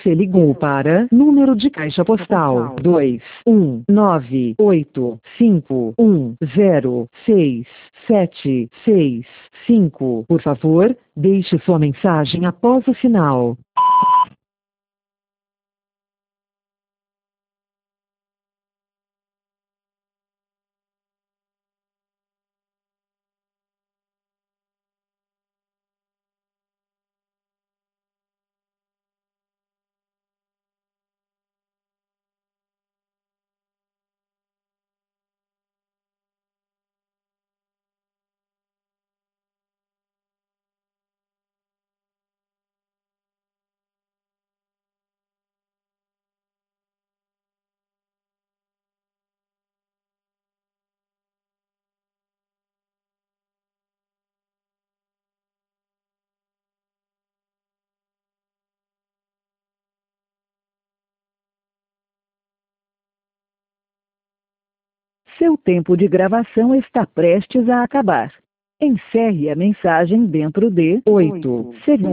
Você ligou para número de caixa postal 21985106765. Por favor, deixe sua mensagem após o sinal. Seu tempo de gravação está prestes a acabar. Encerre a mensagem dentro de 8 segundos.